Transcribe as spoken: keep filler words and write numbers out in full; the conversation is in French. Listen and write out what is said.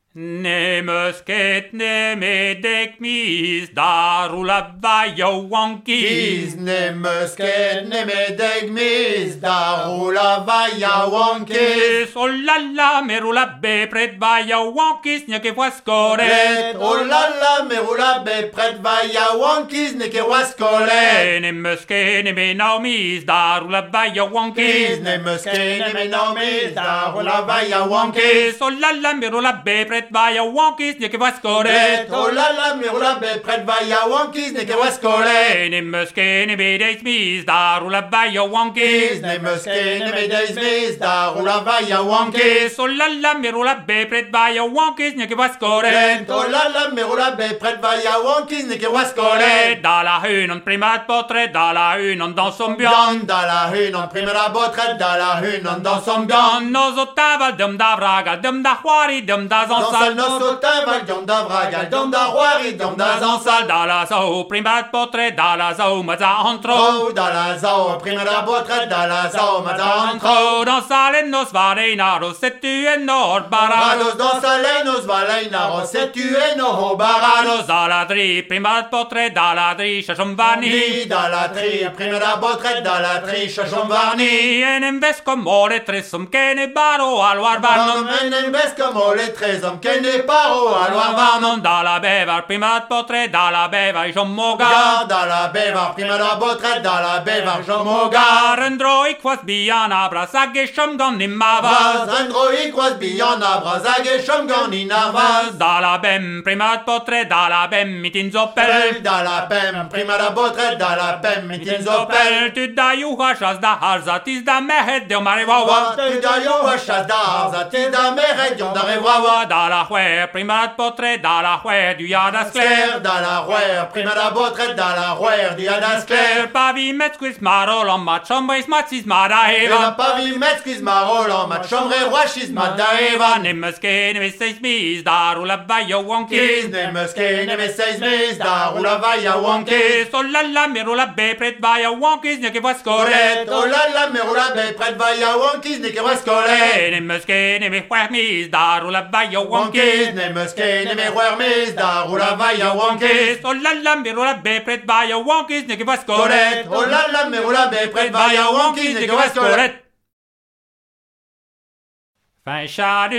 Nemusket nemedek mis darula vaya wonkis. Nemusket nemedek mis darula vaya wonkis. Oh la la merula be pret vaya wonkis nyake waskoret. Oh la la merula be pret vaya wonkis nyake waskoret. Nemusket nemenamis darula vaya wonkis. Nemusket nemenamis darula vaya wonkis. Oh la la merula be pret vaya wonkis nyake waskoret. Oh la la merula be pret vaya wonkis nyake waskoret. Nemusket nemedes mis darula vaya wonkis. Nemusket nemedes mis darula vaya wonkis. Oh la la merula be pret vaya wonkis nyake waskoret. Oh la la merula be pret vaya wonkis nyake waskoret. Dans la rue on primat portrait, dans la rue on danse son bien. Dans la rue on prime la retraite, dans la rue on danse son bien. Nos ottaval dum da vraga, dum da huari, dum da zansal. Nos ottaval dum da vraga, dum da huari, dum da zansal. Dans la zao primat portrait, dans la zao maza entro. Dans la zao prime la retraite, dans la zao maza entro. Dans salen nos vareinaros, c'est tu en nord barados. Dans salen nos vareinaros, c'est tu en nord barados. Dans la tri primat portrait, dans la tri chachom vani. Dans la tri prime la retraite, dans la tri chachom varni. En enves como le tresum que ne baro al warvanon. En enves como le tres hommes que ne paro al warvanon. Dans la beva primat portrait, dans la beva jom moga. Dans la beva prime la retraite, dans la beva jom moga. Rendro ik was bian abra sage shom gon nimavas. Rendro ik was bian abra sage shom gon inavas. Dans la bem primat portrait, dans la bem mitin zopel. Dans la pem prime la retraite, dans la pem mitin zopel. Tu da yuha shas da harzatis da mehet de mariwawa. Tu da yuha shas da harzatis da mehet de mariwawa. Dans la hue primat portrait, dans la hue du yadas clair. Dans la hue prime la retraite, dans la hue du yadas clair. Pavi metskis marol en matchombris matsis madaeva. Pavi metskis marol en matchomre roishis madaeva. Nemuske nemeseis mis darula vaya wonkis. Nemuske nemeseis mis darula vaya wonkis. Oh la la merula be pret vaya wonkis nyake waskoret. Oh la la merula be pret vaya wonkis nyake waskoret. Nemuske nemehuer mis darula vaya wonkis. Nemuske nemehuer mis darula vaya wonkis. Oh la la merula be pret vaya wonkis nyake waskoret. Oh la la merula be pret vaya wonkis nyake waskoret. Fin chadu.